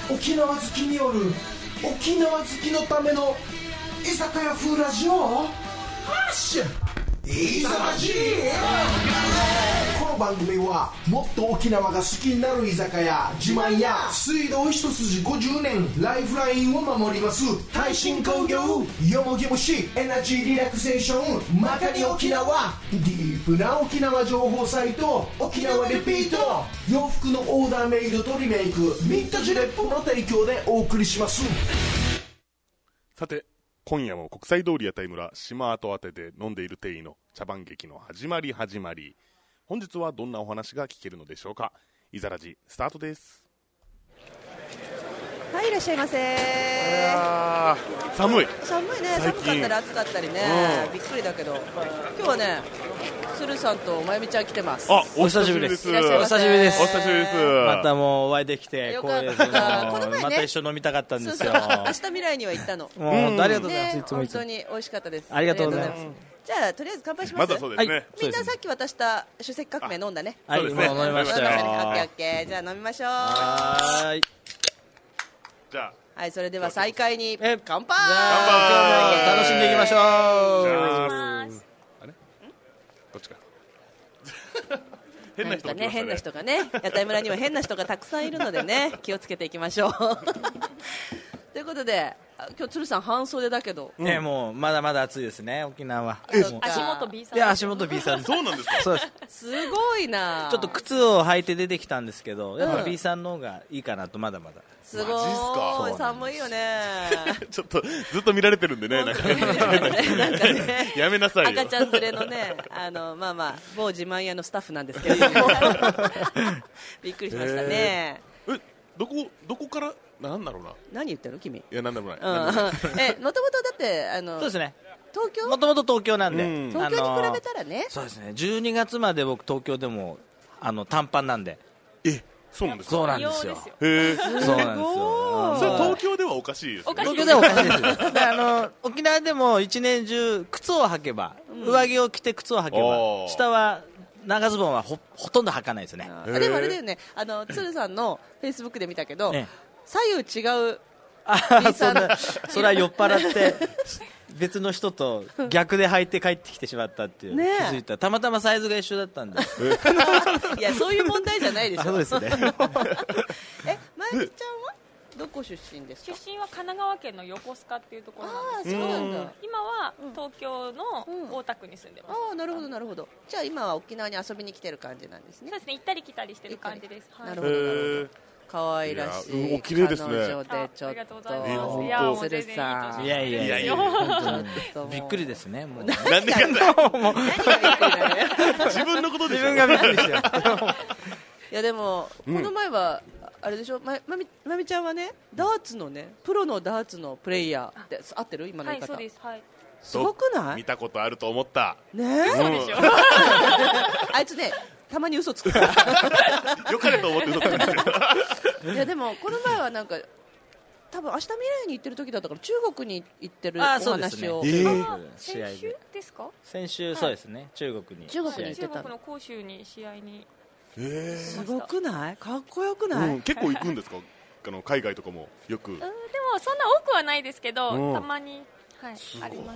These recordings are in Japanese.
沖縄好きによる沖縄好きのための居酒屋風ラジオハッシュいざまじこの番組はもっと沖縄が好きになる居酒屋自慢や水道一筋50年ライフラインを守ります耐震工業よもぎ虫エナジーリラクゼーションまかに沖縄ディープな沖縄情報サイト沖縄リピート洋服のオーダーメイドとリメイクミッドジレップの提供でお送りします。 さて今夜も国際通り屋台村島跡宛てで飲んでいる店員の茶番劇の始まり。本日はどんなお話が聞けるのでしょうか。いざらじスタートです。 はい、いらっしゃいませ。 寒いね、寒かったり暑かったりね、びっくりだけど今日はね鶴さんとまゆみちゃん来てます。 お久しぶりです。 いらっしゃいませ。 お久しぶりです。 お久しぶりです。 またもうお会いできてよかった。この前ねまた一緒飲みたかったんですよ。 そう明日未来には行ったの。 もうありがとうございます。いつも本当に美味しかったです。 ありがとうございます。 じゃあとりあえず乾杯します。 まだそうですね、 はい、 みんなさっき渡した首席革命飲んだね。 はい、 そうですね、 もう飲みましたよ。 オッケーじゃあ飲みましょう。 はい。 じゃあはい、それでは再開に乾杯。 今日も楽しんでいきましょう。 あれどっちか変な人が来ましたね。 変な人がね、屋台村には変な人がたくさんいるのでね、気をつけていきましょう。ということで、今日鶴さん半袖だけど、 ね、もうまだまだ暑いですね、沖縄は。 足元 B さん。 いや、足元 B さん。 そうなんですか。 そうです。 すごいな。 ちょっと靴を履いて出てきたんですけど、やっぱ B さんの方がいいかなと、まだまだ。 すごマジっすか。 い寒いよね。 ちょっとずっと見られてるんでね、なんかねやめなさいよ。 赤ちゃん連れのね、まあ某自慢屋のスタッフなんですけれどもびっくりしましたね。 どこからなんだろうな。 何言ってるの君。 いやなんでもない。 もともとだってそうですね。 東京。 もともと東京なんで。 東京に比べたらね。 そうですね。12月まで僕東京でも短パンなんで。 そうなんですか。 そうなんですよ。 へえ。 そうなんですよ。 それ東京ではおかしいですね。 東京ではおかしいですよ。で沖縄でも一年中靴を履けば、上着を着て靴を履けば、下は長ズボンはほとんど履かないですね。 でもあれだよね、鶴さんのフェイスブックで見たけど、左右違う B さん。 それは酔っ払って別の人と逆で履いて帰ってきてしまったっていう、気づいた。たまたまサイズが一緒だったんで。 いや、そういう問題じゃないでしょ。 そうですね。 まゆみちゃんはどこ出身ですか。 出身は神奈川県の横須賀っていうところなんですけど、今は東京の大田区に住んでます。 なるほどなるほど。じゃあ今は沖縄に遊びに来てる感じなんですね。 そうですね、行ったり来たりしてる感じです。 なるほどなるほど。可愛らしい。 お綺麗ですね。 彼女でちょっと。 ありがとうございます。いや、もう全然いいさん。 いやびっくりですね。もう何がびっくりなのよ。自分のことでしょ。 自分がびっくりしてる。 いやでもこの前はあれでしょ、まみちゃんはね、ダーツのね、プロのダーツのプレイヤーって合ってる今の言い方。 はい、そうです。はい。 すごくない？ 見たことあると思った。 ね。 そうでしょ。 あいつね、たまに嘘つくから。 よかれと思って嘘つくんですよ。 いやでもこの前はなんか多分明日未来に行ってる時だったから中国に行ってるお話を。 先週ですか？ 先週そうですね。中国に行ってたの。 中国の広州に試合に。 すごくない？かっこよくない？ 結構行くんですか？海外とかもよく。 でもそんな多くはないですけど、たまにあります。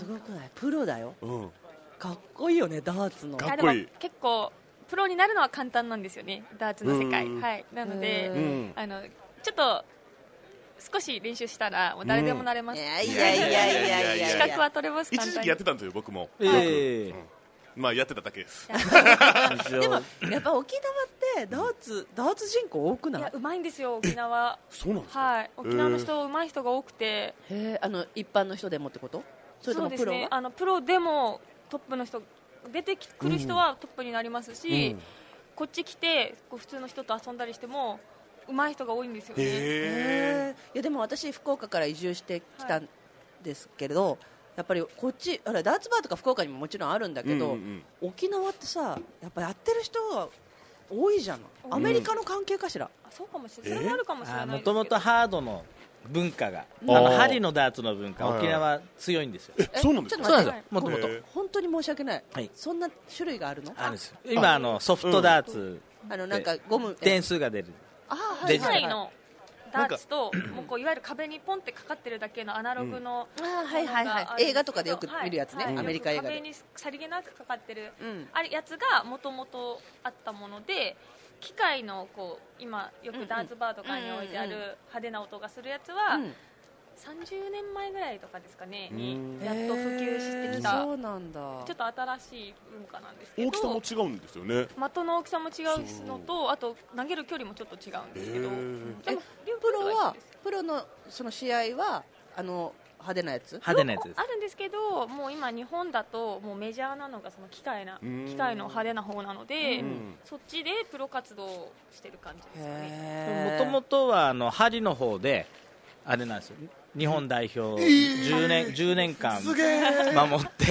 すごくない？プロだよ。かっこいいよね、ダーツの。 かっこいい。 結構プロになるのは簡単なんですよね、ダーツの世界。はい。なのでちょっと少し練習したらもう誰でもなれます。いや資格は取れます。 一時期やってたんですよ、僕も。まあやってただけです。 でもやっぱ沖縄ってダーツ人口多くない？ いや、うまいんですよ、沖縄。 そうなんですか？ はい。沖縄の人うまい人が多くて。 一般の人でもってこと？それともプロ？そうですね。 プロでもトップの人出てくる人はトップになりますし、こっち来て普通の人と遊んだりしても上手い人が多いんですよね。 いやでも私福岡から移住してきたんですけど、やっぱりこっちダーツバーとか福岡にももちろんあるんだけど、沖縄ってさやっぱやってる人が多いじゃん。アメリカの関係かしら。 そうかもしれない。それもあるかもしれない。 もともとハードの文化が針のダーツの文化、沖縄強いんですよ。 そうなんですか？ ちょっと待って、 もともと本当に申し訳ない。そんな種類があるの？ あるんです。今ソフトダーツなんかゴム点数が出る。 国内のダーツともうこういわゆる壁にポンってかかってるだけのアナログの、 はいはいはい、映画とかでよく見るやつね、アメリカ映画で壁にさりげなくかかってる、あれやつがもともとあったもので、機械のこう今よくダーツバーとかに置いてある派手な音がするやつは、30年前ぐらいとかですかねにやっと普及してきた、 そうなんだ、 ちょっと新しい文化なんですけど、 大きさも違うんですよね。 的の大きさも違うのと、あと投げる距離もちょっと違うんですけど、でもプロのその試合は派手なやつ派手なやつですあるんですけど、もう今日本だともうメジャーなのがその機械の派手な方なので、そっちでプロ活動をしてる感じですかね。 もともとは針の方であれなんですよ、日本代表10年間守って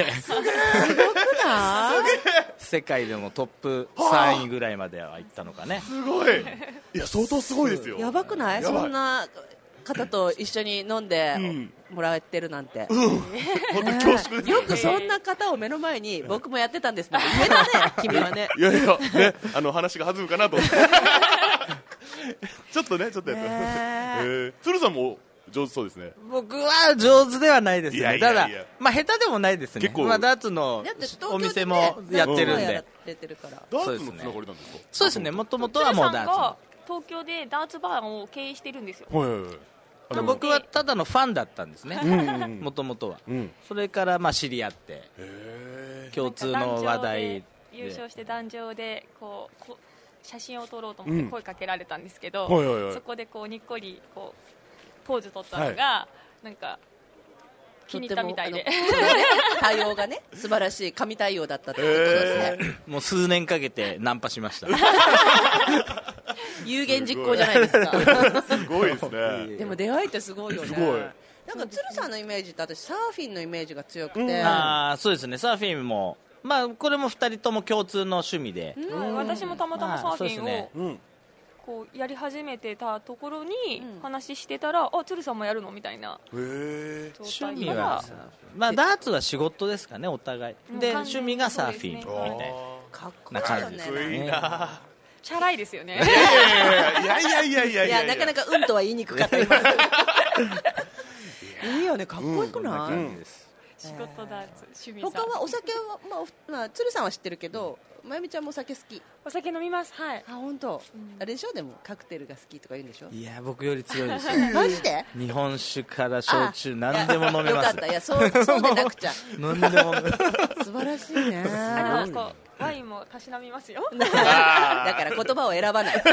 世界でもトップ3位ぐらいまでは行ったのかね。 すごい、いや相当すごいですよ。 やばくない？そんな方と一緒に飲んでもらえてるなんて、 本当恐縮です。 よくそんな方を目の前に僕もやってたんですね。上だね、君はね。 いやいやね、話が弾むかなとちょっとやって鶴さんも上手そうですね。 僕は上手ではないですね。 いやいやいやただまあ下手でもないですね。 結構ダーツのお店もやってるんで。 ダーツのつながりなんですか？ そうですね、もともとはもうダーツの。 東京でダーツバーを経営してるんですよ。 僕はただのファンだったんですね、もともとは。それから知り合って共通の話題で優勝して壇上でこう写真を撮ろうと思って声かけられたんですけど、そこでこうにっこりこうポーズ取ったのが、なんか気に入ったみたいで、 対応がね素晴らしい神対応だったってことですね。 もう数年かけてナンパしました有言実行じゃないですかすごいですね。 でも出会いってすごいよね。 すごい。 なんか鶴さんのイメージって私サーフィンのイメージが強くて、 そうですね、サーフィンもこれも2人とも共通の趣味で、 私もたまたまサーフィンをこうやり始めてたところに話してたら、鶴さんもやるのみたいな趣味はダーツは仕事ですかね、お互いで、趣味がサーフィンみたいかっこいいよね。 かっこいいな。 チャラいですよね。 いやなかなかうんとは言いにくかった今いいよね、かっこよくない？ 仕事ダーツ、趣味さ。 他はお酒は鶴さんは知ってるけど、まゆみちゃんもお酒好き？ お酒飲みます。はい。 あ、本当。あれでしょ、でもカクテルが好きとか言うんでしょ？ いや僕より強いですよマジで？ 日本酒から焼酎何でも飲めます。 よかった。いやそうでなくちゃ何でも素晴らしいね。 ワインもたしなみますよ。 だから言葉を選ばない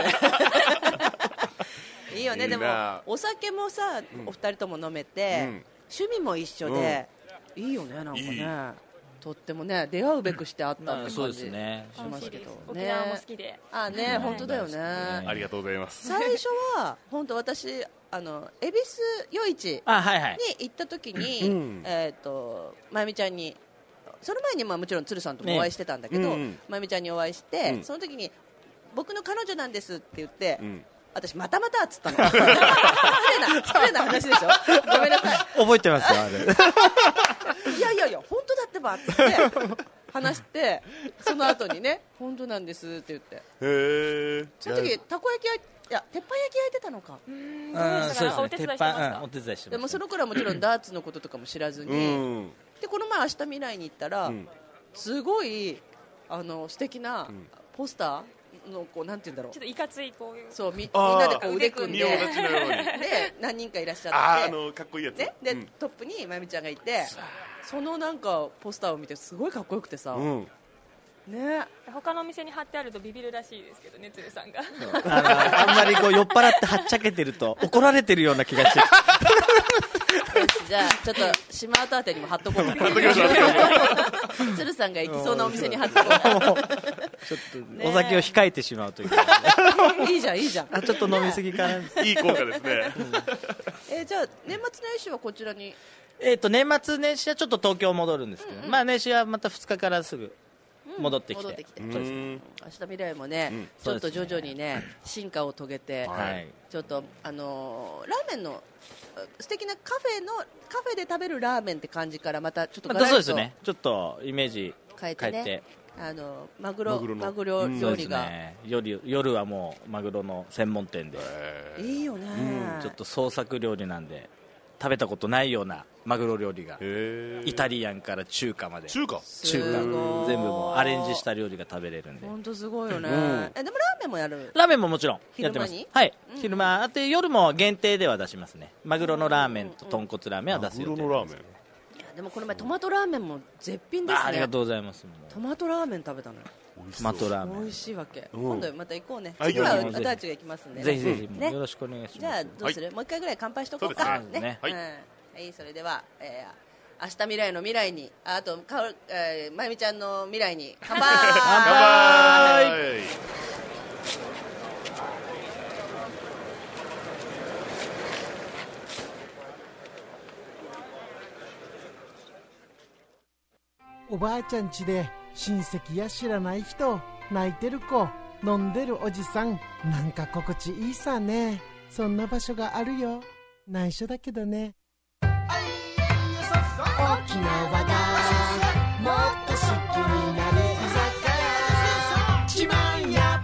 いいよね。でもお酒もさ、お二人とも飲めて、趣味も一緒で、いいよね。なんかね、とってもね、出会うべくしてあったって感じしますけど、 沖縄も好きで。 本当だよね。 ありがとうございます。 最初は本当私恵比寿夜市に行った時に、まゆみちゃんに、その前にもちろん鶴さんともお会いしてたんだけど、まゆみちゃんにお会いして、その時に僕の彼女なんですって言って、私またっつったの失礼な話でしょ、ごめんなさい。 覚えてますよあれいや本当だってばって話して、その後にね本当なんですって言って、その時たこ焼き鉄板焼き焼いてたのか。 お手伝いしてました。 お手伝いしてました。 でもその頃はもちろんダーツのこととかも知らずに、でこの前明日未来に行ったら、すごい素敵なポスターのこうなんて言うんだろう、 ちょっといかついこういう、 そうみんなでこう腕組んで、 仁王立ちのようにで何人かいらっしゃって、 かっこいいやつね、でトップにまゆみちゃんがいて、そのなんかポスターを見てすごいかっこよくてさ、ね、 他のお店に貼ってあるとビビるらしいですけどね、鶴さんがあんまりこう酔っ払ってはっちゃけてると怒られてるような気がしてじゃあちょっと島跡あたりにも貼っとこうか鶴さんが行きそうなお店に貼っとこうかちょっとお酒を控えてしまうといういいじゃんちょっと飲みすぎかな。 いい効果ですねじゃあ年末年始はこちらに？ 年末年始はちょっと東京戻るんですけど、年始はまた2日からすぐ戻ってきて、 明日未来もね、ちょっと徐々にね進化を遂げて、ちょっとラーメンの素敵なカフェで食べるラーメンって感じからまたちょっとガラッと、 そうですね、ちょっとイメージ変えて、 マグロ料理が、 ね、夜はもうマグロの専門店で、 いいよね、 ちょっと創作料理なんで食べたことないようなマグロ料理がイタリアンから中華まで中華全部もうアレンジした料理が食べれるんで本当すごいよね、でもラーメンもやる？ ラーメンももちろんやってます。 昼間に？ はい、昼間あって夜も限定では出しますね。マグロのラーメンと豚骨ラーメンは出す予定です。 マグロのラーメン、 いやでもこの前トマトラーメンも絶品ですね。 ありがとうございます。 トマトラーメン食べたのよ。 トマトラーメン美味しいわけ、今度また行こうね。 はい次は行きましょう私たちが行きますんでね。 ぜひぜひ、 ね、 よろしくお願いします。 じゃあどうする、もう一回ぐらい乾杯しとこうか。 そうですねはい、それでは、明日未来の未来に、あとまゆみちゃんの未来に乾杯。 乾杯。 おばあちゃん家で親戚や知らない人、泣いてる子、飲んでるおじさん、なんか心地いいさね。そんな場所があるよ。内緒だけどね。沖縄がもっと好きになる居酒屋ちまんや。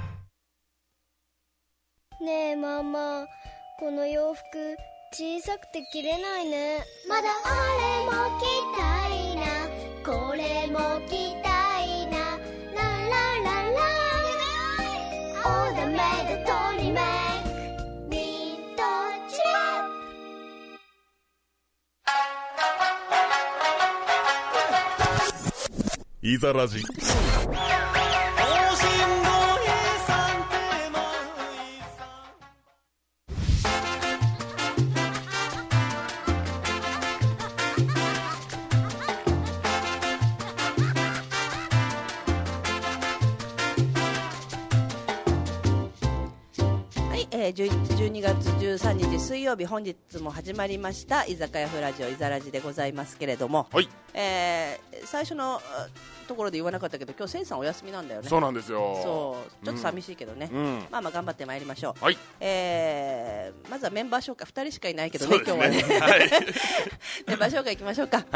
ねえママ、この洋服小さくて着れないね。まだあれも着たいな、これも着たいな、ララララオーダーメイドトリメイクニットチェいざラジ。 12月13日水曜日、本日も始まりました居酒屋フラジオいざラジでございますけれども、 はい、 最初のところで言わなかったけど今日センさんお休みなんだよね。 そうなんですよ。 そうちょっと寂しいけどね、まあまあ頑張ってまいりましょう。 はい、 まずはメンバー紹介、2人しかいないけどね今日はね、 はい、 メンバー紹介いきましょうか。 はい、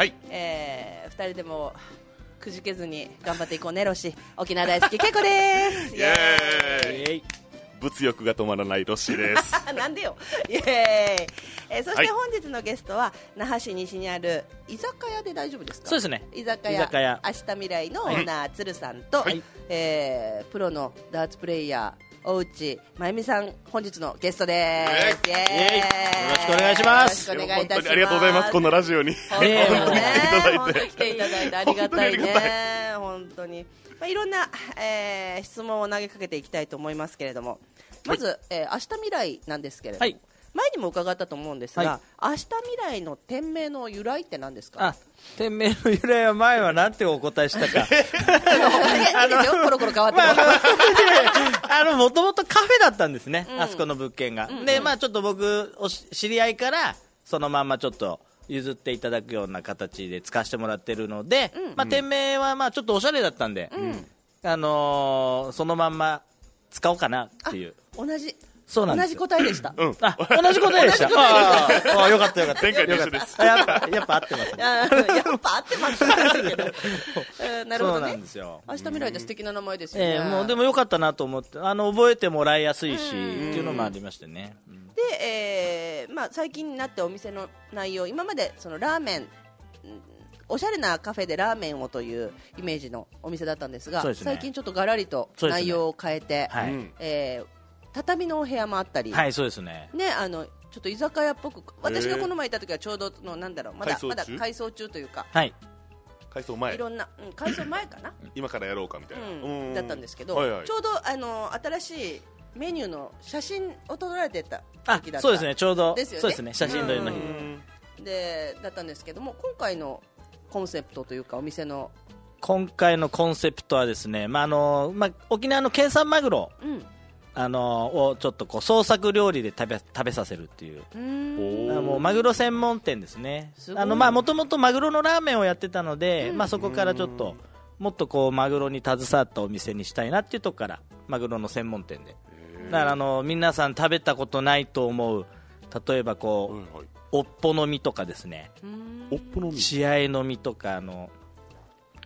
2人でもくじけずに頑張っていこうね。ロシ沖縄大好きけいこですイエーイ。物欲が止まらないロッシーですなんでよイエーイ、そして本日のゲストは、那覇市西にある居酒屋で大丈夫ですか？ そうですね、 居酒屋明日未来のオーナー、鶴さんと、プロのダーツプレイヤー大内真由美さん、本日のゲストです。イエーイ、 よろしくお願いします。 よろしくお願いいたします。 本当にありがとうございます。このラジオに本当に来ていただいてありがたいね。本当にいろんな、質問を投げかけていきたいと思いますけれども、まず、明日未来なんですけれども、前にも伺ったと思うんですが、明日未来の店名の由来って何ですか？ 店名の由来は前はなんてお答えしたかいいですよ、コロコロ変わってもともとカフェだったんですね、あそこの物件が。で、ちょっと僕知り合いからそのまんまちょっと譲っていただくような形で使わせてもらってるので、店名はちょっとおしゃれだったんで、そのまんま使おうかなっていう。 同じ答えでした。 同じ答えでした。よかったよかった。 前回と一緒です。 やっぱ合ってます。 やっぱ合ってますけど。なるほどね。そうなんですよ。明日未来って素敵な名前ですよね。 もうでもよかったなと思って、覚えてもらいやすいしっていうのもありましてね。 で、最近になってお店の内容、今までそのラーメン、おしゃれなカフェでラーメンをというイメージのお店だったんですが、最近ちょっとガラリと内容を変えて、畳のお部屋もあったり、 そうですね。 ちょっと居酒屋っぽく、私がこの前行った時はちょうどのまだ改装中というか、 改装前、 いろんな改装前かな今からやろうかみたいな、 だったんですけど、ちょうど新しいメニューの写真を撮られてた時だった。 そうですね、ちょうどですよね。 そうですね、写真撮りの日でだったんですけども、今回のコンセプトというか、お店の今回のコンセプトはですね、沖縄の県産マグロ、をちょっとこう創作料理で食べさせるっていう、もうマグロ専門店ですね。もともとマグロのラーメンをやってたので、そこからちょっともっとこうマグロに携わったお店にしたいなっていうとこからマグロの専門店で、だから皆さん食べたことないと思う、例えばこう、おっぽの身とかですね、 おっぽの身、 血合いの身とか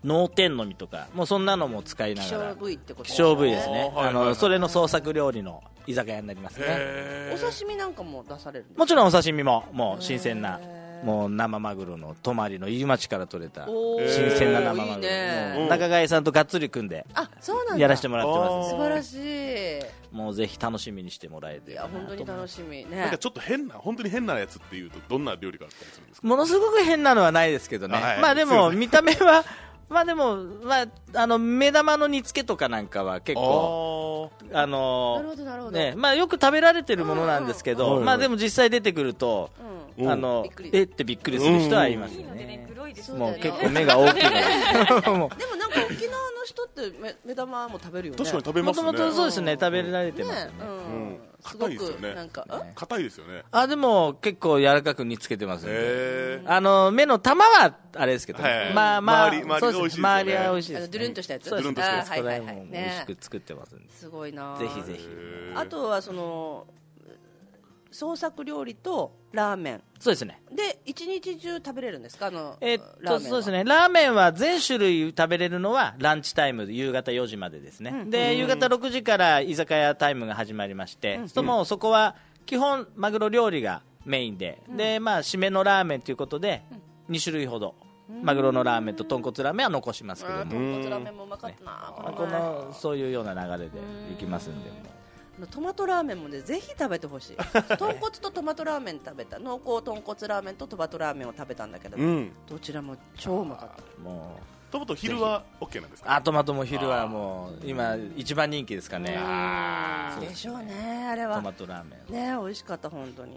脳天のみとかもうそんなのも使いな希がら少部位ってこと希少部位ですね、 はいはいはいそれの創作料理の居酒屋になりますね。 お刺身なんかも出されるんですか？ もちろんお刺身ももう新鮮なもう生マグロの泊まりの入り町から取れた新鮮な生マグロ、 いいねもう中貝さんとがっつり組んであ、そうなんだ。 やらせてもらってます素晴らしい。 もうぜひ楽しみにしてもらえていや本当に楽しみね。 なんかちょっと本当に変なやつっていうとどんな料理があったりするんですか？ ものすごく変なのはないですけどね、 はいまあでも見た目はまあでも、まあ、目玉の煮付けとかなんかは結構なるほどなるほど。 ね、まあよく食べられてるものなんですけど、まあでも実際出てくると、 うんえってびっくりする人はいますよでねね。 黒いですもう結構目が大きいのもうでもなんか沖縄の人って目玉も食べるよね。 確かに食べますね。 もともとそうですね、食べられてますよね。 うん硬いですよね。 なんか硬いですよね。 あ、でも結構柔らかく煮つけてますんで。 へ目の玉はあれですけど、 はいまあまあ、 周りがそう美味しいですよね周りは美味しいですね。 ドゥルンとしたやつ。 そうですね。 ドゥルンとしたやつそこらはいはいはい辺も美味しく作ってますんで。 すごいな。 ぜひぜひ。 あとはその創作料理とラーメンそうですね。 で一日中食べれるんですか？ラーメンはそうですね。ラーメンは全種類食べれるのはランチタイムで夕方4時までですね。で、夕方6時から居酒屋タイムが始まりまして、もうそこは基本マグロ料理がメインで、でまあ締めのラーメンということで2種類ほど。マグロのラーメンと豚骨ラーメンは残しますけども、 豚骨ラーメンもうまかったな。 このそういうような流れでいきますんで。 トマトラーメンもねぜひ食べてほしい。豚骨とトマトラーメン食べた、濃厚豚骨ラーメンとトマトラーメンを食べたんだけど、どちらも超うまかった。 もうトマト昼は OK なんですか？ トマトも昼はもう今一番人気ですかね。 でしょうね、あれはトマトラーメンね、美味しかった本当に。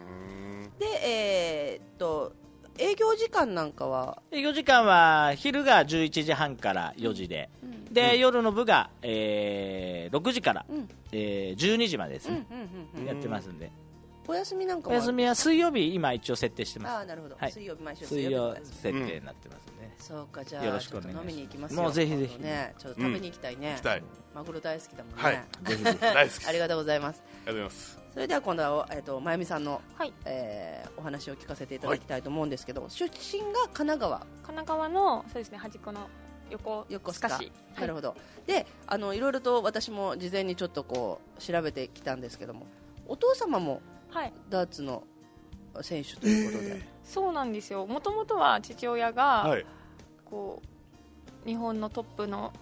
で営業時間なんかは営業時間は昼が11時半から4時で、で夜の部が、6時から、12時までですね、やってますんで。 お休みなんかはお休みは水曜日今一応設定してます。 ああなるほど、 はい、 水曜日毎週水曜日設定になってますね。 そうか、じゃあよろしくお願いします。 ちょっと飲みに行きますよ。 もうぜひぜひね、ちょっと食べに行きたいね。 行きたい。 マグロ大好きだもんね。 はい。ぜひぜひ大好き。 ありがとうございます。 ありがとうございます。 それでは今度はまゆみさんの、 はいお話を聞かせていただきたいと思うんですけど、出身が神奈川。 神奈川のそうですね、端っこの横須賀市。 なるほど。で、いろいろと私も事前にちょっとこう調べてきたんですけども、お父様もダーツの選手ということで。 そうなんですよ。もともとは父親が、こう日本のトップの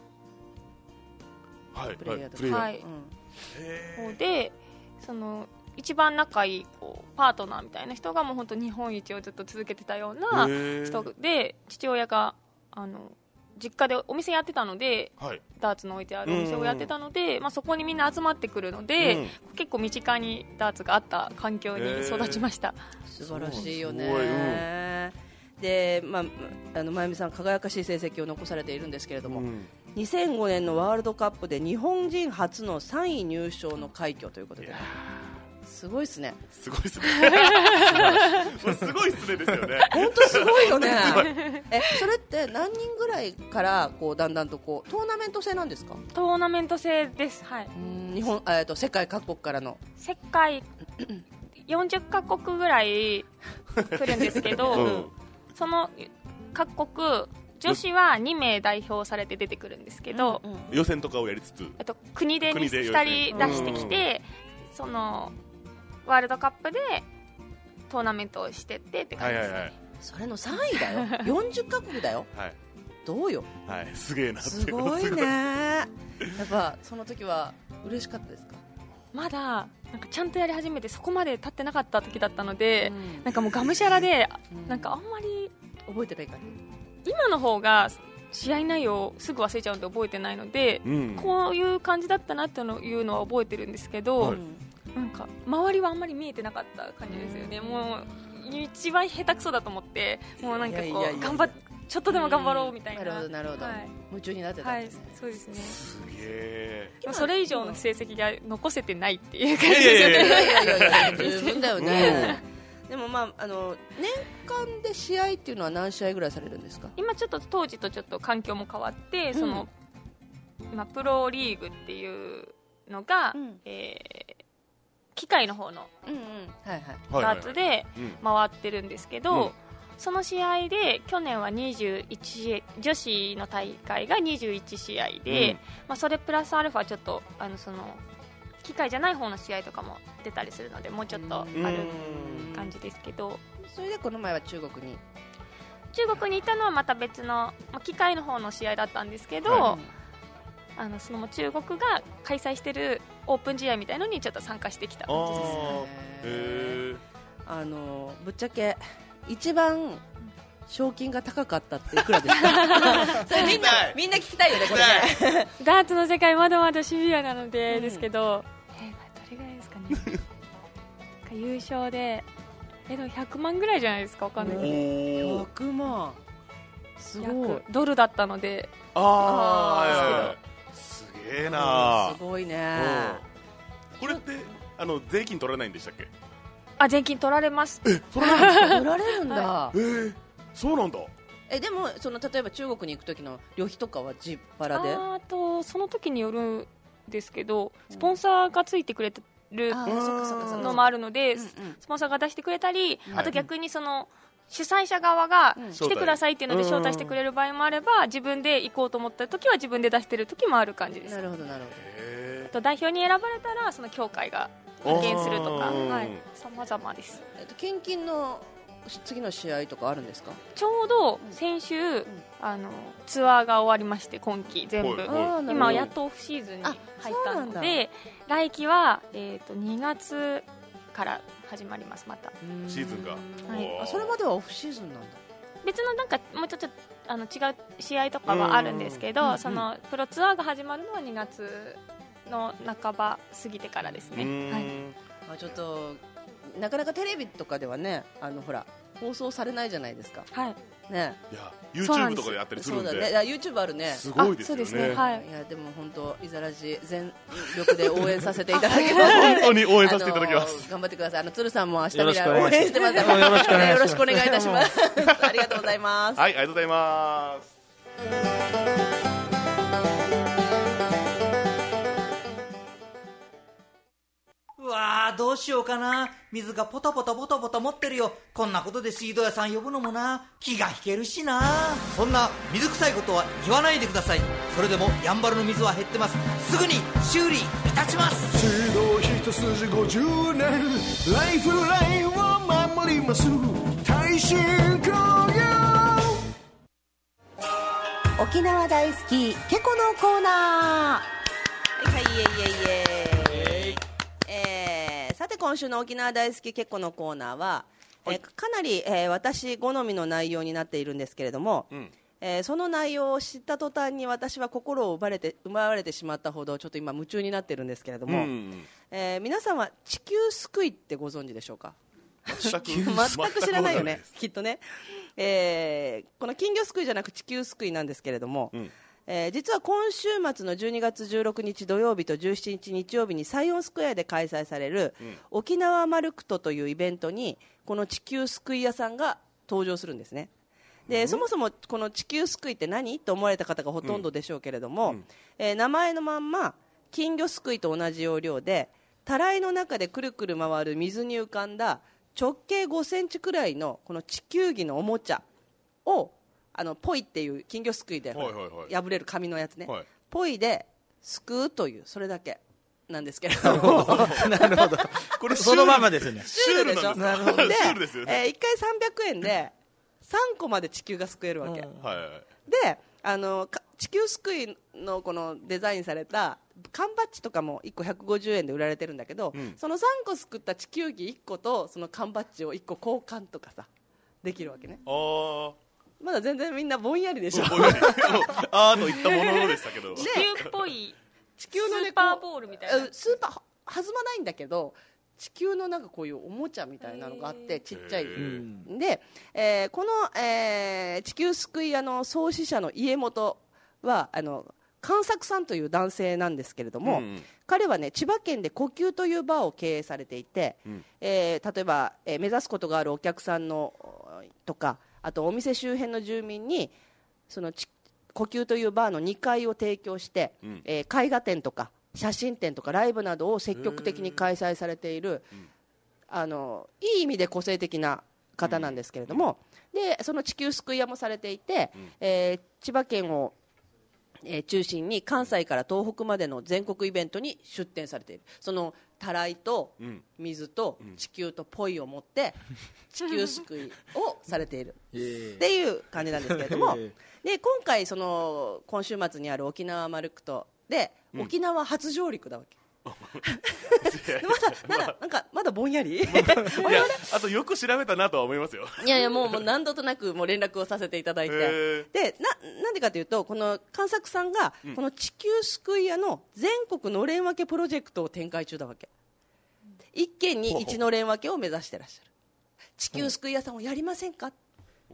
プレイヤーとかで、その一番仲いいこうパートナーみたいな人がもう本当日本一をずっと続けてたような人で、父親が実家でお店やってたので、ダーツの置いてあるお店をやってたので、そこにみんな集まってくるので、結構身近にダーツがあった環境に育ちました。 素晴らしいよね。で、まゆみさん輝かしい成績を残されているんですけれども、2005年のワールドカップで日本人初の3位入賞の快挙ということで、すごいですね。 すごいですね。すごいですねですよね。 本当すごいよね。それって何人ぐらいからこうだんだんとこうトーナメント制なんですか？ トーナメント制です。はい。 日本世界各国からの世界40カ国ぐらい来るんですけど、その各国女子は2名代表されて出てくるんですけど、 予選とかをやりつつ、 国で2人出してきて、そのワールドカップでトーナメントをしてってって感じですね。 それの3位だよ。40カ国だよ。どうよ。 すげえなって。 すごいね。やっぱその時は嬉しかったですか？ まだなんかちゃんとやり始めてそこまで経ってなかった時だったので、なんかもうがむしゃらで、なんかあんまり覚えてないから。 今の方が試合内容すぐ忘れちゃうんで覚えてないので、こういう感じだったなっていうのは覚えてるんですけど、なんか周りはあんまり見えてなかった感じですよね。もう一番下手くそだと思って、もうなんかこうちょっとでも頑張ろうみたいな。 なるほどなるほど。夢中になってたんですね。 そうですね。 すげえ。 それ以上の成績が残せてないっていう感じですよね。 いや十分だよね。でも年間で試合っていうのは何試合ぐらいされるんですか？ 今ちょっと当時とちょっと環境も変わって、そのプロリーグっていうのが、機械の方のダーツで回ってるんですけど、 その試合で去年は21女子の大会が21試合で、それプラスアルファちょっとその機械じゃない方の試合とかも出たりするのでもうちょっとある感じですけど、 それでこの前は中国に行ったのはまた別の機械の方の試合だったんですけど、その中国が開催してるオープン試合みたいのにちょっと参加してきた感じです。 ぶっちゃけ一番賞金が高かったっていくらですか？それみんな聞きたいよねこれね。 ダーツの世界まだまだシビアなので、ですけど、どれぐらいですかね。優勝ででも100万ぐらいじゃないですか、わかんないけど。 100万すごい。 ドルだったので。 すげえな。 すごいね。 これって税金取られないんでしたっけ？ 税金取られます。 取られるんだ。 そうなんだ。 でも例えば中国に行く時の旅費とかは自腹で？ その時によるんですけど、スポンサーがついてくれるのもあるので、スポンサーが出してくれたり、あと逆にその主催者側が来てくださいっていうので招待してくれる場合もあれば、自分で行こうと思った時は自分で出してる時もある感じです。 なるほどなるほど。 あと代表に選ばれたらその協会が派遣するとか、様々です。 献金の次の試合とかあるんですか？ ちょうど先週、ツアーが終わりまして、今季全部、今やっとオフシーズンに入ったので、来季は、2月から始まります。またシーズンが、 それまではオフシーズンなんだ。 別のなんかもうちょっと違う試合とかはあるんですけど、そのプロツアーが始まるのは2月の半ば過ぎてからですね。 ちょっとなかなかテレビとかではね、ほら放送されないじゃないですか。ね。 いや YouTube とかでやったりするんで。 そうだね。YouTube あるね。 すごいですよね。 そうですね。はい。 いやでも本当イザラジ全力で応援させていただきます。 本当に応援させていただきます。 頑張ってください。鶴さんも明日未来応援してます。よろしくお願いいたします。ありがとうございます。 はい、ありがとうございます。 うわー、どうしようかな。水がポタポタポタポタ持ってるよ。こんなことで水道屋さん呼ぶのもな、気が引けるしな。そんな水臭いことは言わないでください。それでもやんばるの水は減ってます。すぐに修理いたします。 水道一筋50年、ライフラインを守ります。耐震工業。 沖縄大好きケコのコーナー。さて今週の沖縄大好きケコのコーナーは、かなり、私好みの内容になっているんですけれども、その内容を知った途端に私は心を奪われてしまったほどちょっと今夢中になっているんですけれども、皆さんは地球救いってご存知でしょうか？全く知らないよねきっとね。この金魚すくいじゃなく地球すくいなんですけれども、実は今週末の12月16日土曜日と17日日曜日にサイオンスクエアで開催される、沖縄マルクトというイベントにこの地球すくい屋さんが登場するんですね。でそもそもこの地球すくいって何と思われた方がほとんどでしょうけれども、名前のまんま金魚すくいと同じ要領でたらいの中でくるくる回る水に浮かんだ直径5センチくらいのこの地球儀のおもちゃをポイっていう金魚すくいで破れる紙のやつね、ポイですくうというそれだけなんですけれどもなるほど。これそのままですね。 シュールでしょ。 なるほど。シュールですよね。 1回300円で3個まで地球がすくえるわけ、で地球すくいのこのデザインされた缶バッジとかも1個150円で売られてるんだけど、その3個すくった地球儀1個とその缶バッジを1個交換とかさできるわけね。まだ全然みんなぼんやりでしょ。 あーといったものでしたけど、 地球っぽい地球の、ね、 スーパーボールみたいな、 スーパー弾まないんだけど地球のなんかこういうおもちゃみたいなのがあってちっちゃいで、この、地球すくい屋の創始者の家元は関作さんという男性なんですけれども、彼はね千葉県で呼吸というバーを経営されていて、例えば、目指すことがあるお客さんのとかあとお店周辺の住民にその呼吸というバーの2階を提供して、絵画展とか写真展とかライブなどを積極的に開催されている、いい意味で個性的な方なんですけれども、でその地球救い屋もされていて、千葉県を中心に関西から東北までの全国イベントに出展されている。そのたらいと水と地球とポイを持って地球救いをされているっていう感じなんですけれども、で今回その今週末にある沖縄マルクトで沖縄初上陸だわけ。まだぼんやりいや、あとよく調べたなとは思いますよ。 いやもう何度となくもう連絡をさせていただいて、でなんでかというと、この関作さんがこの地球救い屋の全国のれん分けプロジェクトを展開中だわけ。一県に一のれん分けを目指してらっしゃる。地球救い屋さんをやりませんか。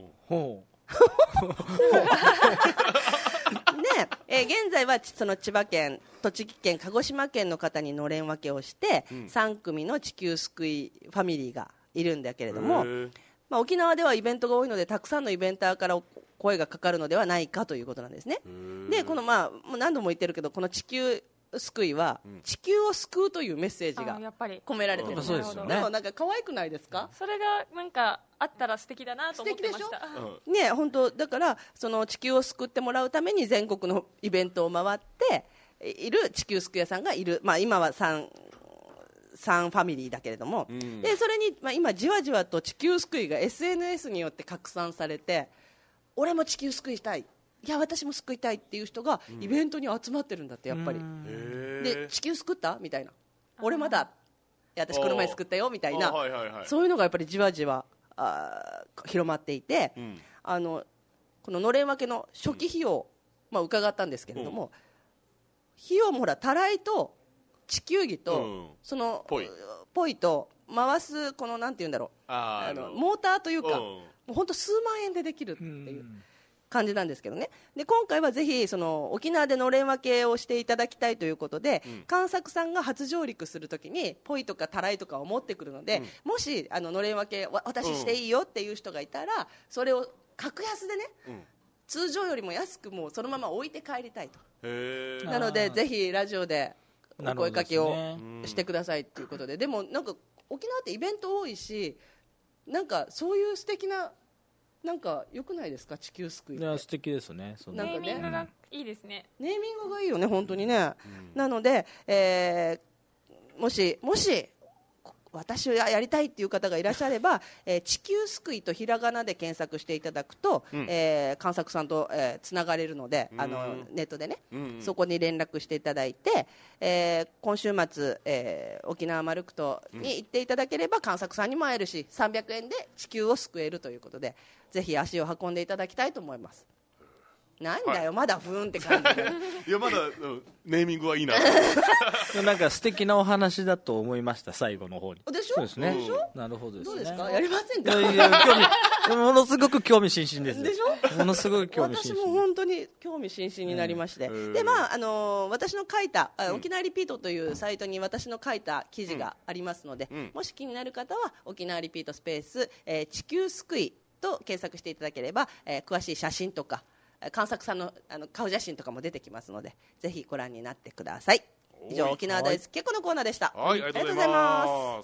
現在はその千葉県、栃木県、鹿児島県の方にのれん分けをして、3組の地球救いファミリーがいるんだけれども、沖縄ではイベントが多いのでたくさんのイベンターから声がかかるのではないかということなんですね。でこのもう何度も言ってるけど、この地球救いは地球を救うというメッセージが込められてる。 そうですよね。 でもなんか可愛くないですか。 それがなんかあったら素敵だなと思ってました。 ね、本当だからその地球を救ってもらうために全国のイベントを回っている地球救い屋さんがいる。今は3ファミリーだけれども、でそれに、今じわじわと地球救いが SNS によって拡散されて、俺も地球救いしたい、いや私も救いたいっていう人がイベントに集まってるんだって、やっぱり。で地球救ったみたいな、俺まだ、いや私この前救ったよみたいな、そういうのがやっぱりじわじわ広まっていて、こののれん分けの初期費用、伺ったんですけれども、費用もほらたらいと地球儀と、そのポイと回すこのなんていうんだろう、モーターというか、もう本当数万円でできるっていう感じなんですけどね。で今回はぜひその沖縄でのれん分けをしていただきたいということで、関作さんが初上陸するときにポイとかたらいとかを持ってくるので、もしのれん分け私していいよっていう人がいたら、それを格安でね、通常よりも安くもうそのまま置いて帰りたいと。なのでぜひラジオでお声かけをしてくださいということで、でもなんか沖縄ってイベント多いし、なんかそういう素敵な、なんか良くないですか、地球救いって。 いや素敵ですね。 ネーミングがいいですね。 ネーミングがいいよね本当にね。なので、もし私はやりたいっていう方がいらっしゃれば、地球救いとひらがなで検索していただくと、関作さんとつながれるので、ネットでね、そこに連絡していただいて、今週末、沖縄マルクトに行っていただければ関作さんにも会えるし、300円で地球を救えるということで、ぜひ足を運んでいただきたいと思います。なんだよ、まだふーんって感じでいやまだ、ネーミングはいいななんか素敵なお話だと思いました、最後の方に。 でしょ。 そうですね。なるほどですね。 どうですか、やりませんか。 いやものすごく興味津々です。 でしょ。 ものすごく興味津々。 私も本当に興味津々になりまして、で私の書いた沖縄リピートというサイトに私の書いた記事がありますので、もし気になる方は沖縄リピートスペース、地球救いと検索していただければ、詳しい写真とか関作さんの顔写真とかも出てきますので、ぜひご覧になってください。以上、沖縄大好き結構のコーナーでした。 はい、ありがとうございます。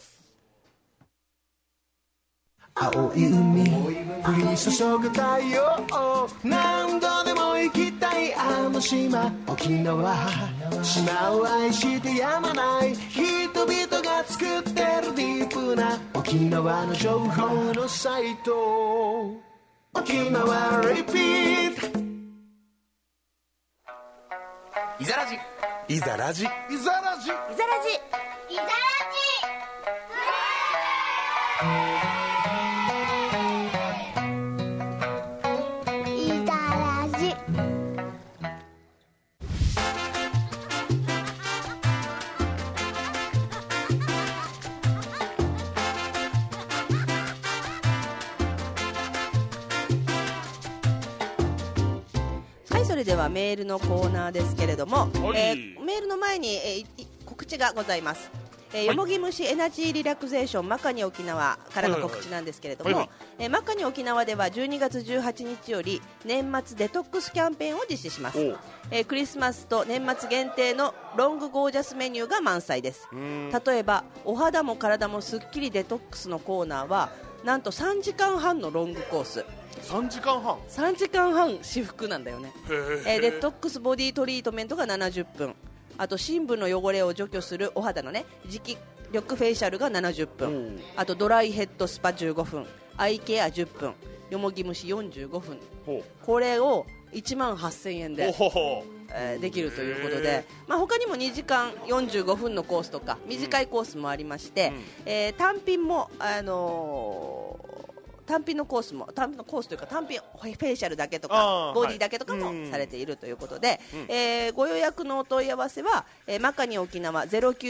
青い海降り注ぐ太陽、何度でも行きたいあの島沖縄。島を愛してやまない人々が作ってるディープな沖縄の情報のサイト、沖縄リピート。 いざらじいざラジいざラジいざラジいざラジそれではメールのコーナーですけれども、メールの前に、告知がございます。 よもぎ虫エナジーリラクゼーションマカニ沖縄からの告知なんですけれども、マカニ沖縄では12月18日より年末デトックスキャンペーンを実施します。クリスマスと年末限定のロングゴージャスメニューが満載です。例えばお肌も体もすっきりデトックスのコーナーはなんと3時間半のロングコース。 3時間半 3時間半至福なんだよね。デトックスボディトリートメントが70分、あと深部の汚れを除去するお肌のね磁気力フェイシャルが70分、あとドライヘッドスパ15分、アイケア10分、よもぎ虫45分、これを18,000円で、できるということで、他にも2時間45分のコースとか短いコースもありまして、単品も、単品のコースというか単品フェイシャルだけとかボディだけとかもされているということで、ご予約のお問い合わせは、マカニ沖縄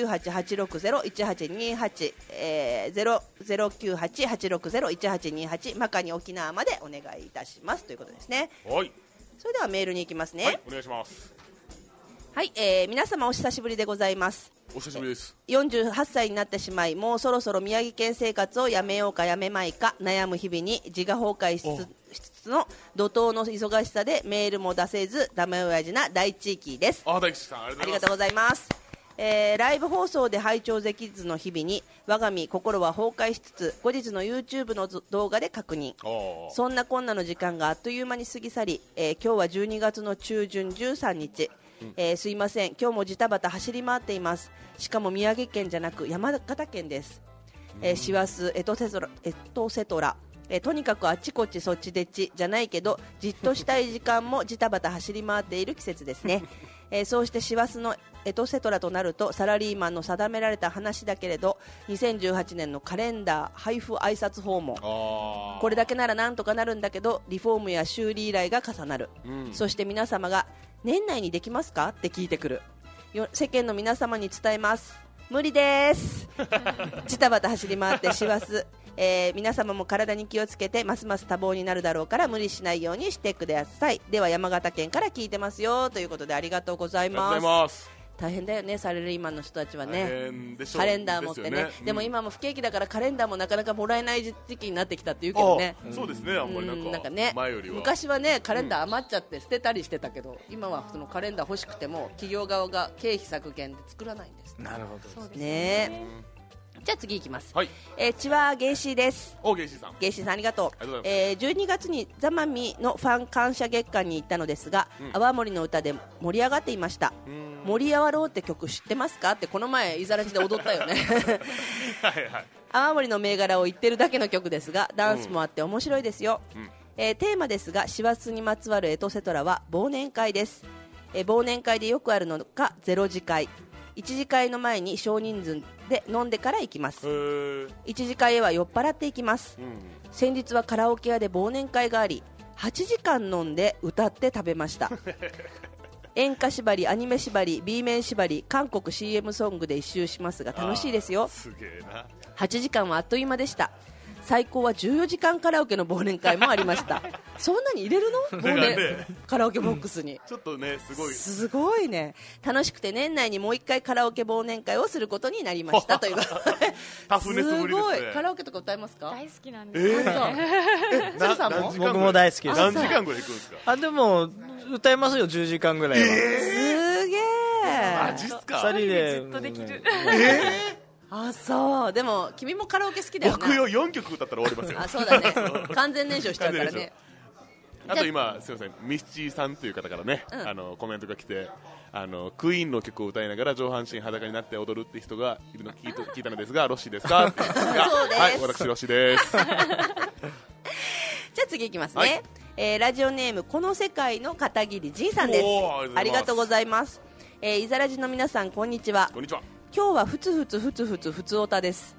098-860-1828、098-860-1828 マカニ沖縄までお願いいたしますということですね。 はい、 それではメールに行きますね。 はい、お願いします。 はい、皆様お久しぶりでございます。 お久しぶりです。 48歳になってしまい、もうそろそろ宮城県生活をやめようかやめまいか悩む日々に自我崩壊しつつの怒涛の忙しさでメールも出せずダメ親父な大地域です。 大地さん、ありがとうございます。ライブ放送で拝聴できずの日々に我が身心は崩壊しつつ、後日の YouTube の動画で確認。そんなこんなの時間があっという間に過ぎ去り、今日は12月の中旬13日、すいません、今日もジタバタ走り回っています。しかも宮城県じゃなく山形県です。師走エトセトラ、とにかくあっちこっちそっちでっちじゃないけど、じっとしたい時間もジタバタ走り回っている季節ですね。そうして師走のエトセトラとなるとサラリーマンの定められた話だけれど、2018年のカレンダー配布挨拶訪問、これだけならなんとかなるんだけど、リフォームや修理依頼が重なる、そして皆様が年内にできますかって聞いてくる。世間の皆様に伝えます。無理ですジタバタ走り回って師走、皆様も体に気をつけてますます多忙になるだろうから無理しないようにしてください。では山形県から聞いてますよということで、ありがとうございます。大変だよね、サラリーマンの人たちはね。カレンダー持ってね。でも今も不景気だからカレンダーもなかなかもらえない時期になってきたっていうけどね。 そうですね、あんまりなんかね、前よりは昔はねカレンダー余っちゃって捨てたりしてたけど、今はそのカレンダー欲しくても企業側が経費削減で作らないんです。 なるほど、 そうですね。じゃあ次いきます。 はい、 千葉ゲイシーです。 ゲイシーさん、 ゲイシーさんありがとう。 ありがとうございます。 12月にザマミのファン感謝月間に行ったのですが、泡盛の歌で盛り上がっていました。盛り上がろうって曲知ってますかってこの前イザラジで踊ったよねはいはい、 泡盛の銘柄を言ってるだけの曲ですがダンスもあって面白いですよ。テーマですが師走にまつわるエトセトラは忘年会です。忘年会でよくあるのが0次会。1次会の前に少人数で飲んでから行きます。1次会へは酔っ払っていきます。先日はカラオケ屋で忘年会があり8時間飲んで歌って食べました演歌縛り、アニメ縛り、 B 面縛り、韓国 CM ソングで一周しますが楽しいですよ。 すげえな。 8時間はあっという間でした。最高は14時間カラオケの忘年会もありましたそんなに入れるの忘年カラオケボックスに、 ちょっとねすごいね。楽しくて年内にもう1回カラオケ忘年会をすることになりましたというタフネスぶりですね。 すごい。カラオケとか歌いますか？ 大好きなんです鶴さんも？ 僕も大好きです。 何時間ぐらい行くんですか？ でも歌いますよ、10時間ぐらいは。 すげえ。 マジっすか？ 2人でずっとできる。 あ、そう。でも君もカラオケ好きだよね。 僕よ4曲歌ったら終わりますよ。 あ、そうだね完全燃焼しちゃうからね。 あと今すいません、ミスチーさんという方からね、コメントが来て、クイーンの曲を歌いながら上半身裸になって踊るって人がいるのを聞いたのですがロッシーですか？そうです。はい、私ロッシーですじゃあ次いきますね。ラジオネームこの世界の片桐仁さんです。ありがとうございます。イザラジの皆さんこんにちは。 こんにちは。 今日はふつふつおたです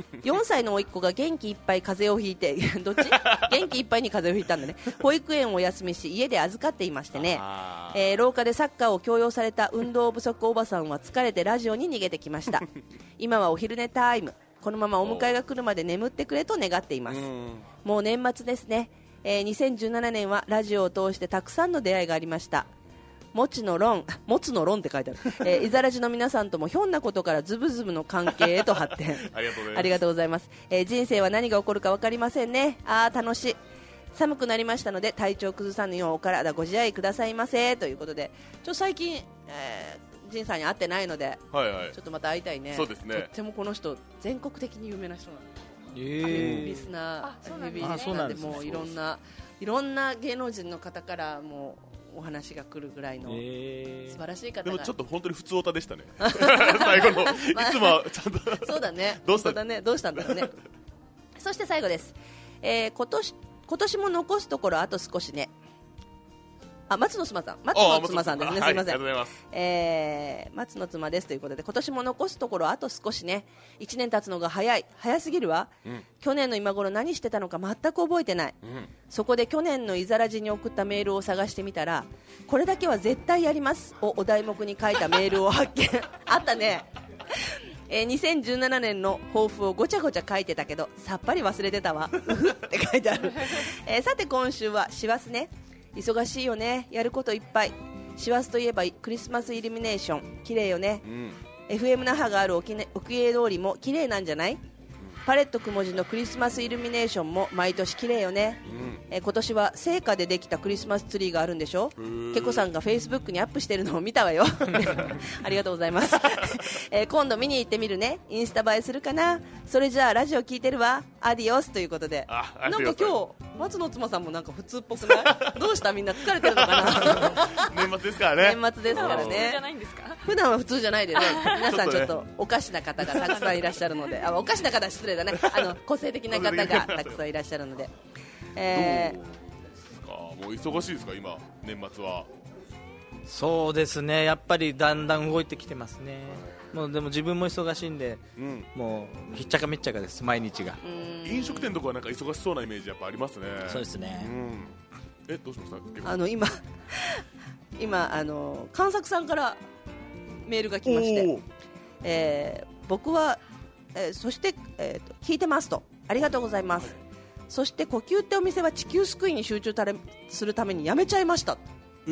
4歳の甥っ子が元気いっぱい風邪をひいてどっち元気いっぱいに風邪をひいたんだね。保育園をお休みし家で預かっていましてね、廊下でサッカーを強要された運動不足おばさんは疲れてラジオに逃げてきました今はお昼寝タイム。このままお迎えが来るまで眠ってくれと願っています。もう年末ですね。2017年はラジオを通してたくさんの出会いがありました。 もつの論って書いてある、イザラジの皆さんともひょんなことからズブズブの関係へと発展ありがとうございます。 ありがとうございます、人生は何が起こるか分かりませんね。楽しい。寒くなりましたので体調崩さぬようお体ご自愛くださいませということで、最近、仁さんに会ってないので、 はいはい、 ちょっとまた会いたいね。 そうですね。 とってもこの人全国的に有名な人なの。リスナー、ヘビーリスナーでもういろんな芸能人の方からもうお話が来るぐらいの素晴らしい方が。 でもちょっと本当に普通オタでしたね。最後の、いつもちゃんとそうだね。 どうしたんだろうね。そして最後です。今年も残すところあと少しね。松の妻さんですね。すみません。 ありがとうございます。 松の妻ですということで、今年も残すところあと少しね。1年経つのが早すぎるわ、去年の今頃何してたのか全く覚えてない、そこで去年のイザラジに送ったメールを探してみたら、これだけは絶対やりますをお題目に書いたメールを発見あったね。2017年の抱負をごちゃごちゃ書いてたけどさっぱり忘れてたわって書いてある。さて今週は師走ね。忙しいよね。やることいっぱい。師走といえばクリスマスイルミネーション綺麗よね、FM 那覇がある沖永通りも綺麗なんじゃない。パレットくもじのクリスマスイルミネーションも毎年綺麗よね、今年は成果でできたクリスマスツリーがあるんでしょ。ケコさんがフェイスブックにアップしてるのを見たわよありがとうございます、今度見に行ってみるね。インスタ映えするかな。それじゃあラジオ聞いてるわ。アディオスということで、なんか今日松の妻さんもなんか普通っぽくないどうしたみんな疲れてるのかな年末ですからね。 年末ですからね。 じゃないんですか。 普段は普通じゃないでね。皆さんちょっとおかしな方がたくさんいらっしゃるので、おかしな方は失礼だね。個性的な方がたくさんいらっしゃるので、 もう忙しいですか今年末は。 そうですね、やっぱりだんだん動いてきてますね。もうでも自分も忙しいんで、もうひっちゃかめっちゃかです毎日が。 飲食店とかはなんか忙しそうなイメージやっぱありますね。 そうですね、 どうしました今関作さんからメールが来まして、僕は、そして、聞いてますと。ありがとうございます、そして呼吸ってお店は地球救いに集中するためにやめちゃいました。 す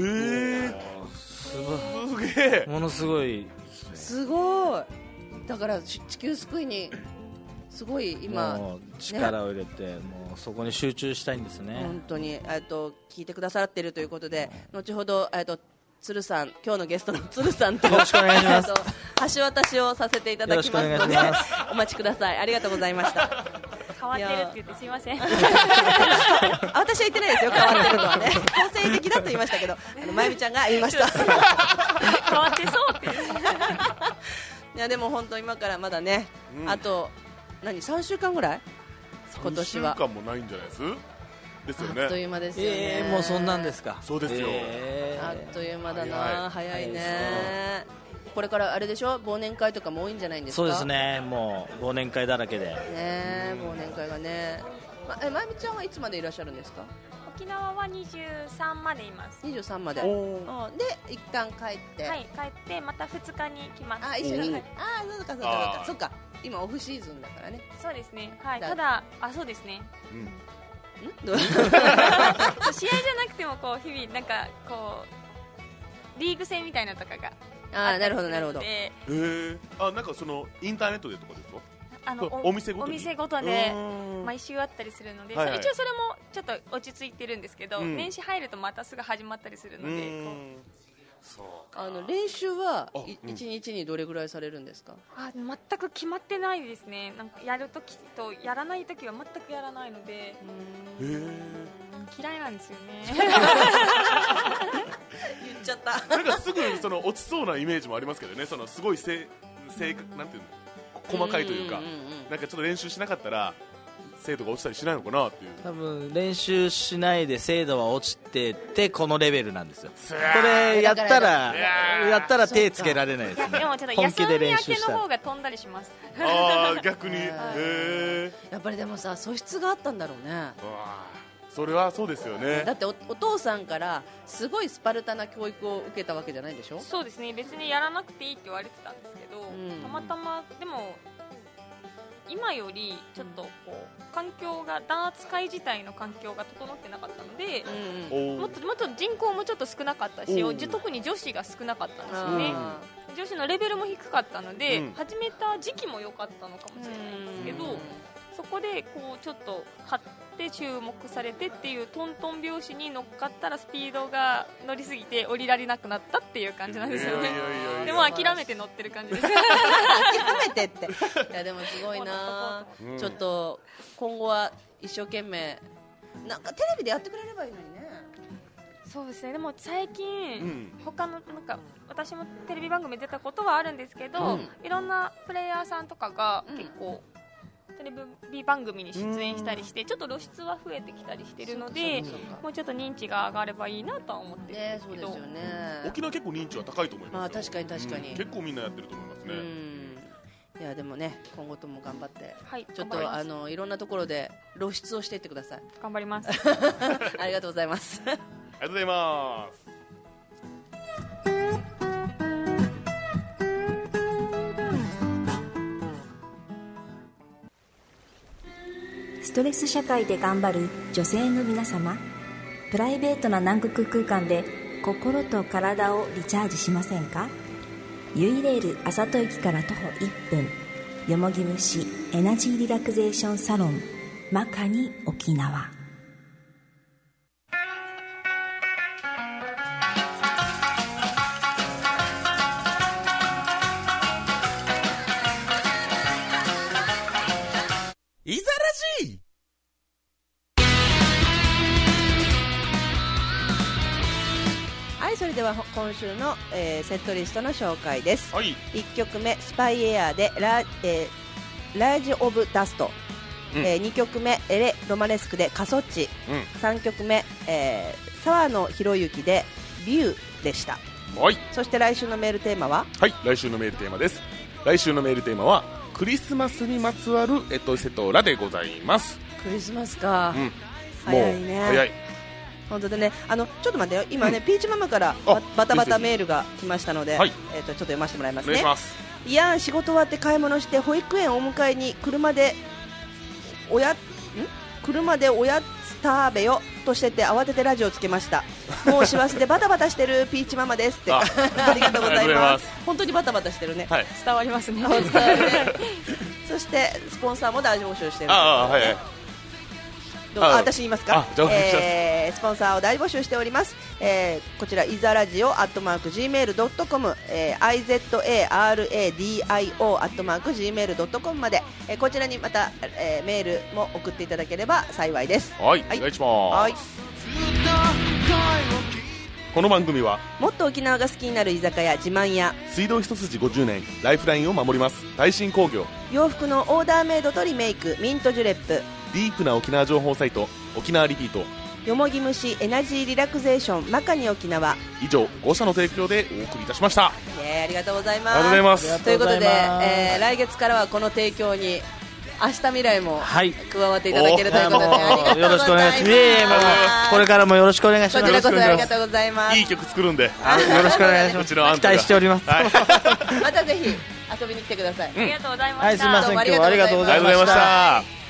げえ、ものすごいすごい。だから地球救いにすごい今もう力を入れて、もうそこに集中したいんですね。 本当に聞いてくださっているということで、後ほど鶴さん、今日のゲストの鶴さんとよろしくお願いします橋渡しをさせていただきますのでお待ちください。ありがとうございました。 変わってるって言ってすいません私は言ってないですよ。変わってるのはね個性的だと言いましたけど、まゆみちゃんが言いました変わってそうっていやでも本当今からまだね、あと3週間ぐらい、今年は 3週間もないんじゃないですよね。 あっという間ですよね。 もうそんなんですか。 そうですよ、 あっという間だな。早いね。これからあれでしょ、忘年会とかも多いんじゃないんですか。 そうですね、もう忘年会だらけでね、忘年会がね。まゆみちゃんはいつまでいらっしゃるんですか。 沖縄は23までいます。 23までで一旦帰って、 はい、帰ってまた2日に来ます。 一緒に、そうか今オフシーズンだからね。 そうですね、はい。ただそうですね、 どう試合じゃなくてもこう日々なんかこうリーグ戦みたいなとかがあったりするので。 なるほど。 なんかそのインターネットでとかですか。 お店ごとで毎週あったりするので、一応それもちょっと落ち着いてるんですけど、年始入るとまたすぐ始まったりするので、 練習は1日にどれぐらいされるんですか。 全く決まってないですね。なんかやるときとやらないときは全くやらないので、嫌いなんですよね言っちゃったなんかすぐ落ちそうなイメージもありますけどね。すごいなんていうの、細かいというか、なんかちょっと練習しなかったら精度が落ちたりしないのかなっていう。 多分練習しないで精度は落ちててこのレベルなんですよ。これやったら手つけられないですね。 でもちょっと休み明けの方が飛んだりします。 逆に、 やっぱりでもさ、素質があったんだろうね。 それはそうですよね。 だって お父さんからすごいスパルタな教育を受けたわけじゃないでしょ。 そうですね、別にやらなくていいって言われてたんですけど、たまたまでも今よりちょっとこう環境がダーツ界自体の環境が整ってなかったので、もっと人口もちょっと少なかったし、特に女子が少なかったんですよね。女子のレベルも低かったので、始めた時期も良かったのかもしれないんですけど、そこでこうちょっと買って注目されてっていうトントン拍子に乗っかったらスピードが乗りすぎて降りられなくなったっていう感じなんですよね。でも諦めて乗ってる感じです。 諦めてっていやでもすごいな、ちょっと今後は一生懸命なんかテレビでやってくれればいいのにね。 そうですね。でも最近、他のなんか私もテレビ番組出たことはあるんですけど、いろんなプレイヤーさんとかが結構、テレビ番組に出演したりしてちょっと露出は増えてきたりしてるので、もうちょっと認知が上がればいいなとは思ってるんですけど、 そうですよね。 沖縄結構認知は高いと思いますよ。 確かに確かに、 結構みんなやってると思いますね。 いやでもね、今後とも頑張って、ちょっといろんなところで露出をしていってください。 頑張ります。 ありがとうございます。 ありがとうございます。 ストレス社会で頑張る女性の皆様、プライベートな南国空間で心と体をリチャージしませんか？ユイレールあさと駅から徒歩1分、よもぎ虫エナジーリラクゼーションサロンマカニ沖縄。 いざらじはい、それでは今週の、セットリストの紹介です。1曲目スパイエアでラージオブダスト、2曲目エレロマネスクでカソッチ、3曲目、沢野博之でビューでした。そして来週のメールテーマは、 来週のメールテーマです。来週のメールテーマはクリスマスにまつわるエトセトラでございます。 クリスマスか、 早いね。 早い。 本当でね、ちょっと待ってよ、今ね、ピーチママからバタバタメールが来ましたので、ちょっと読ませてもらいますね。お願いします。いやん、仕事終わって買い物して保育園お迎えに車でおやつ食べよとしてて慌ててラジオつけました。もう師走でバタバタしてるピーチママですってありがとうございます。本当にバタバタしてるね、 伝わりますね。 伝わるね。そしてスポンサーも大募集してる。私言いますか。スポンサーを大募集しております。こちらイザラジオ@gmail.com、izaradio@gmail.com まで、こちらにまた、メールも送っていただければ幸いです。 お願いします。この番組はもっと沖縄が好きになる居酒屋自慢屋、 水道一筋50年ライフラインを守ります大新工業、 洋服のオーダーメイドとリメイクミントジュレップ、 ディープな沖縄情報サイト沖縄リピート、 よもぎ虫エナジーリラクゼーションマカニ沖縄。 以上5社の提供でお送りいたしました。 ありがとうございます。 ありがとうございます。 ということで、来月からはこの提供に明日未来も加わっていただけるということで、 よろしくお願いします。これからもよろしくお願いします。 こちらこそありがとうございます。 いい曲作るんでよろしくお願いします。期待しております。 またぜひ遊びに来てください。 ありがとうございました。 すみません、今日はありがとうございました。